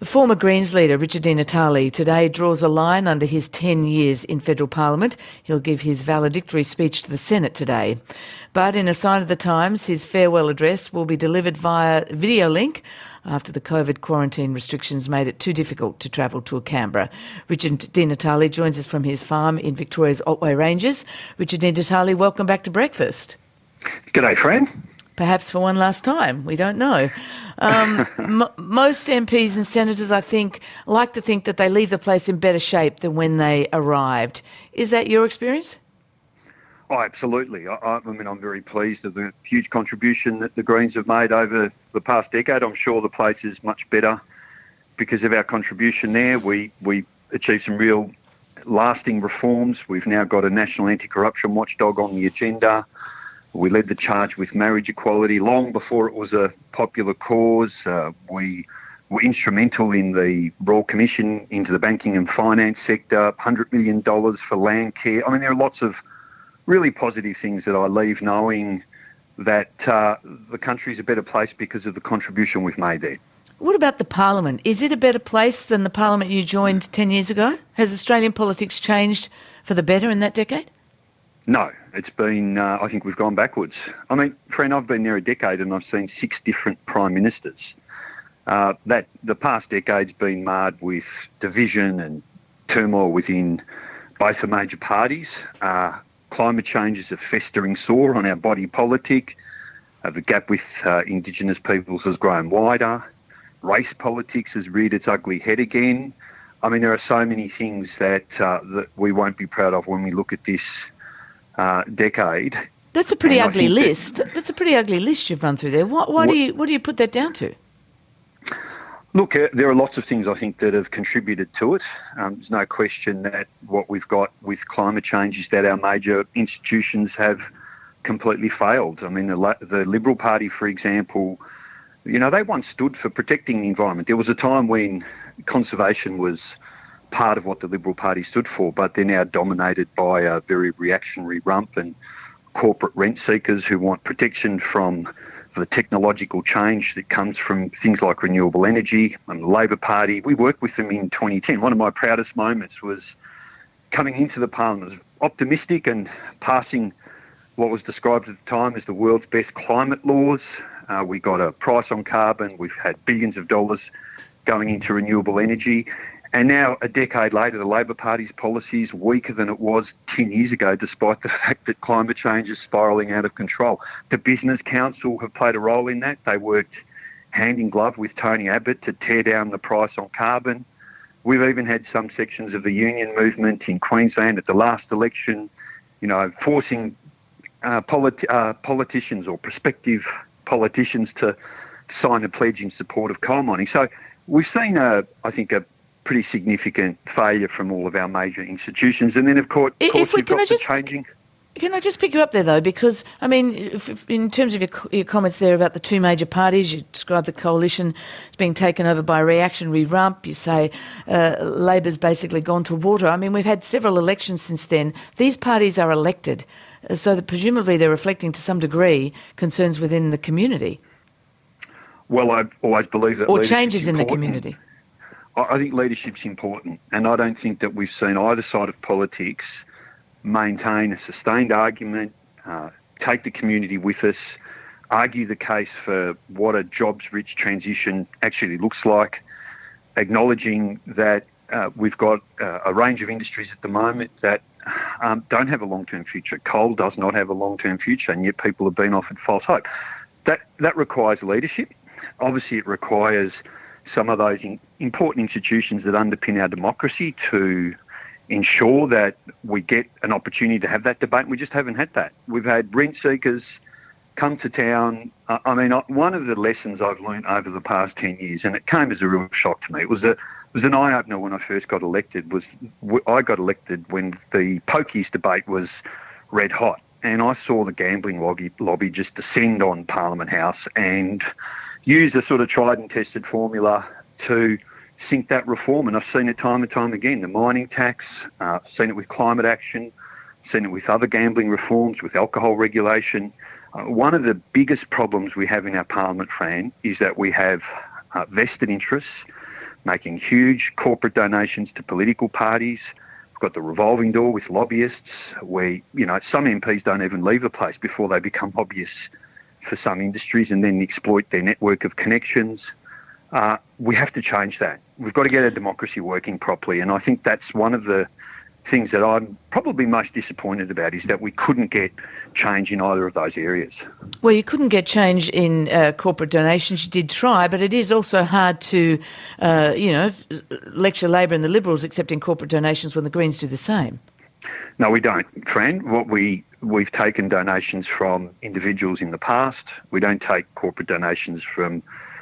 Former Greens leader Richard Di Natale today draws a line under his 10 years in federal parliament. He'll give his valedictory speech to the Senate today. But in a sign of the times, his farewell address will be delivered via video link after the COVID quarantine restrictions made it too difficult to travel to Canberra. Richard Di Natale joins us from his farm in Victoria's Otway Ranges. Richard Di Natale, welcome back to Breakfast. G'day, Fran. Perhaps for one last time, we don't know. Most MPs and senators, I think, like to think that they leave the place in better shape than when they arrived. Is that your experience? Oh, absolutely. I mean, I'm very pleased of the huge contribution that the Greens have made over the past decade. I'm sure the place is much better because of our contribution there. We achieved some real lasting reforms. We've now got a national anti-corruption watchdog on the agenda. We led the charge with marriage equality long before it was a popular cause. We were instrumental in the Royal Commission into the banking and finance sector, $100 million for land care. I mean, there are lots of really positive things that I leave knowing that the country's a better place because of the contribution we've made there. What about the Parliament? Is it a better place than the Parliament you joined 10 years ago? Has Australian politics changed for the better in that decade? No, it's been, I think we've gone backwards. I mean, friend, I've been there a decade and I've seen 6 different prime ministers. That the past decade's been marred with division and turmoil within both the major parties. Climate change is a festering sore on our body politic. The gap with Indigenous peoples has grown wider. Race politics has reared its ugly head again. I mean, there are so many things that we won't be proud of when we look at this decade. That's a pretty ugly list. That's a pretty ugly list you've run through there. What do you put that down to? Look, there are lots of things I think that have contributed to it. There's no question that what we've got with climate change is that our major institutions have completely failed. I mean, the Liberal Party, for example, you know, they once stood for protecting the environment. There was a time when conservation was part of what the Liberal Party stood for, but they're now dominated by a very reactionary rump and corporate rent seekers who want protection from the technological change that comes from things like renewable energy. And the Labor Party, we worked with them in 2010. One of my proudest moments was coming into the Parliament. It was optimistic and passing what was described at the time as the world's best climate laws. We got a price on carbon. We've had billions of dollars going into renewable energy. And now, a decade later, the Labor Party's policy is weaker than it was 10 years ago, despite the fact that climate change is spiralling out of control. The Business Council have played a role in that. They worked hand in glove with Tony Abbott to tear down the price on carbon. We've even had some sections of the union movement in Queensland at the last election, you know, forcing politicians or prospective politicians to sign a pledge in support of coal mining. So we've seen, I think, a pretty significant failure from all of our major institutions. And then, of course, you've got the changing... Can I just pick you up there, though? Because, I mean, in terms of your comments there about the 2 major parties, you describe the coalition as being taken over by a reactionary rump. You say Labor's basically gone to water. I mean, we've had several elections since then. These parties are elected, so that presumably they're reflecting to some degree concerns within the community. Well, I've always believed that... Or changes in the community. I think leadership's important, and I don't think that we've seen either side of politics maintain a sustained argument, take the community with us, argue the case for what a jobs-rich transition actually looks like, acknowledging that we've got a range of industries at the moment that don't have a long-term future. Coal does not have a long-term future, and yet people have been offered false hope. That requires leadership. Obviously, it requires some of those important institutions that underpin our democracy to ensure that we get an opportunity to have that debate, and we just haven't had that. We've had rent seekers come to town. I mean, one of the lessons I've learned over the past 10 years, and it came as a real shock to me, it was an eye-opener when I first got elected, I got elected when the pokies debate was red hot, and I saw the gambling lobby just descend on Parliament House and use a sort of tried and tested formula to sink that reform. And I've seen it time and time again. The mining tax, seen it with climate action, seen it with other gambling reforms, with alcohol regulation. One of the biggest problems we have in our parliament, Fran, is that we have vested interests, making huge corporate donations to political parties. We've got the revolving door with lobbyists where, some MPs don't even leave the place before they become lobbyists for some industries and then exploit their network of connections. We have to change that. We've got to get our democracy working properly. And I think that's one of the things that I'm probably most disappointed about, is that we couldn't get change in either of those areas. Well, you couldn't get change in corporate donations. You did try, but it is also hard to, lecture Labor and the Liberals accepting corporate donations when the Greens do the same. No, we don't, Fran. We've taken donations from individuals in the past. We don't take corporate donations from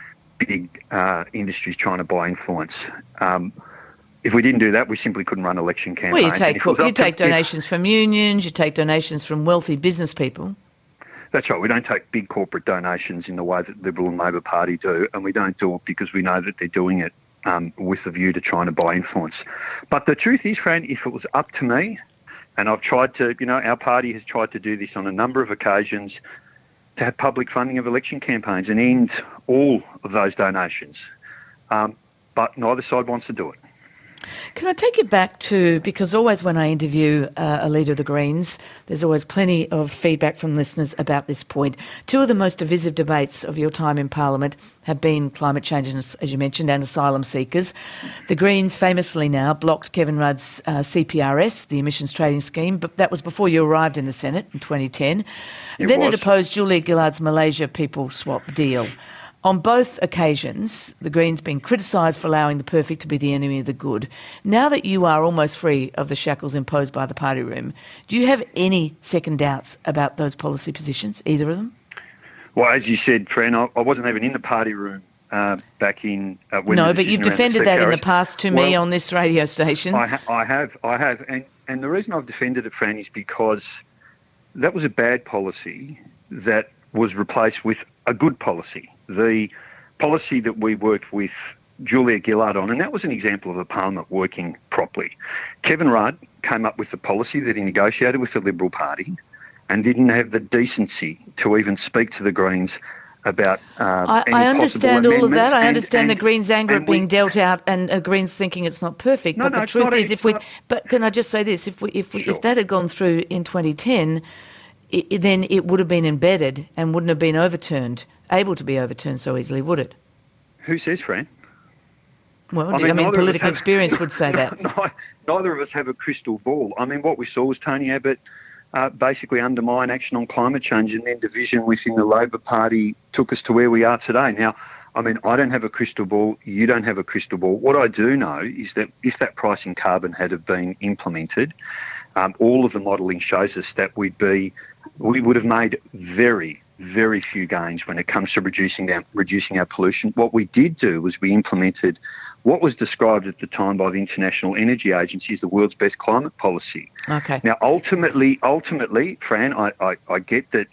big industries trying to buy influence. If we didn't do that, we simply couldn't run election campaigns. Well, you take donations from unions, you take donations from wealthy business people. That's right. We don't take big corporate donations in the way that Liberal and Labor Party do, and we don't do it because we know that they're doing it with a view to trying to buy influence. But the truth is, Fran, if it was up to me, and I've tried to, our party has tried to do this on a number of occasions, to have public funding of election campaigns and end all of those donations. But neither side wants to do it. Can I take you back to, because always when I interview a leader of the Greens, there's always plenty of feedback from listeners about this point. Two of the most divisive debates of your time in Parliament have been climate change, as you mentioned, and asylum seekers. The Greens famously now blocked Kevin Rudd's CPRS, the emissions trading scheme, but that was before you arrived in the Senate in 2010. It opposed Julia Gillard's Malaysia People Swap deal. On both occasions, the Greens been criticised for allowing the perfect to be the enemy of the good. Now that you are almost free of the shackles imposed by the party room, do you have any second doubts about those policy positions, either of them? Well, as you said, Fran, I wasn't even in the party room back in... No, but you've defended that in the past to me on this radio station. I have. And the reason I've defended it, Fran, is because that was a bad policy that was replaced with a good policy. The policy that we worked with Julia Gillard on, and that was an example of a parliament working properly. Kevin Rudd came up with the policy that he negotiated with the Liberal Party and didn't have the decency to even speak to the Greens about I understand all of that. I understand the Greens' anger at being dealt out and Greens thinking it's not perfect. But the truth is, but can I just say this? If that had gone through in 2010, then it would have been embedded and wouldn't have been able to be overturned so easily, would it? Who says, Fran? Well, political experience would say that. Neither of us have a crystal ball. I mean, what we saw was Tony Abbott basically undermine action on climate change, and then division within the Labor Party took us to where we are today. Now, I don't have a crystal ball. You don't have a crystal ball. What I do know is that if that price in carbon had have been implemented, all of the modelling shows us that we would have made very, very few gains when it comes to reducing our pollution. What we did do was we implemented what was described at the time by the International Energy Agency as the world's best climate policy. Okay. Now, ultimately, Fran, I get that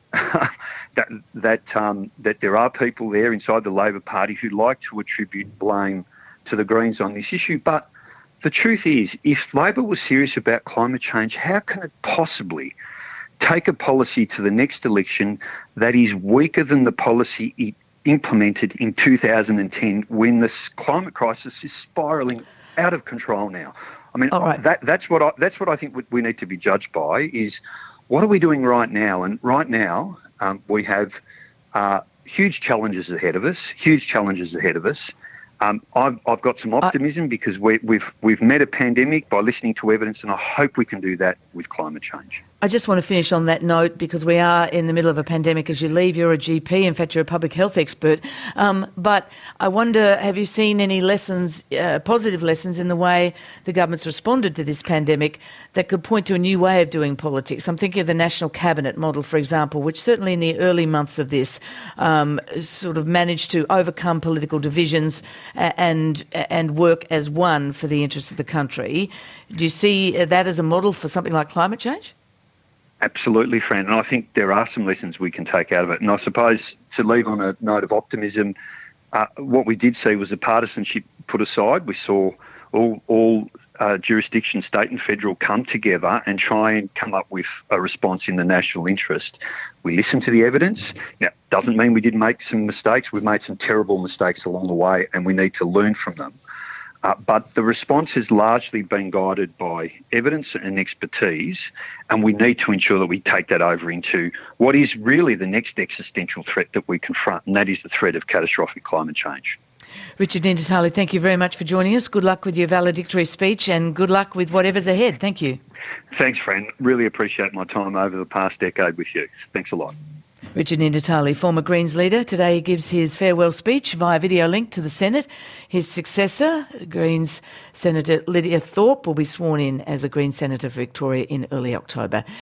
that there are people there inside the Labor Party who like to attribute blame to the Greens on this issue, but the truth is, if Labor was serious about climate change, how can it possibly take a policy to the next election that is weaker than the policy it implemented in 2010 when this climate crisis is spiralling out of control now? I mean, that's what I think we need to be judged by, is what are we doing right now? And right now we have huge challenges ahead of us. I've got some optimism because we've met a pandemic by listening to evidence, and I hope we can do that with climate change. I just want to finish on that note because we are in the middle of a pandemic. As you leave, you're a GP. In fact, you're a public health expert. But I wonder, have you seen any lessons, positive lessons in the way the government's responded to this pandemic that could point to a new way of doing politics? I'm thinking of the National Cabinet model, for example, which certainly in the early months of this sort of managed to overcome political divisions and work as one for the interests of the country. Do you see that as a model for something like climate change? Absolutely, Fran, and I think there are some lessons we can take out of it. And I suppose to leave on a note of optimism, what we did see was the partisanship put aside. We saw all jurisdictions, state and federal, come together and try and come up with a response in the national interest. We listened to the evidence. Now, doesn't mean we didn't make some mistakes. We've made some terrible mistakes along the way, and we need to learn from them. But the response has largely been guided by evidence and expertise, and we need to ensure that we take that over into what is really the next existential threat that we confront, and that is the threat of catastrophic climate change. Richard Di Natale, thank you very much for joining us. Good luck with your valedictory speech and good luck with whatever's ahead. Thank you. Thanks, Fran. Really appreciate my time over the past decade with you. Thanks a lot. Richard Di Natale, former Greens leader, today gives his farewell speech via video link to the Senate. His successor, Greens Senator Lydia Thorpe, will be sworn in as the Greens Senator for Victoria in early October.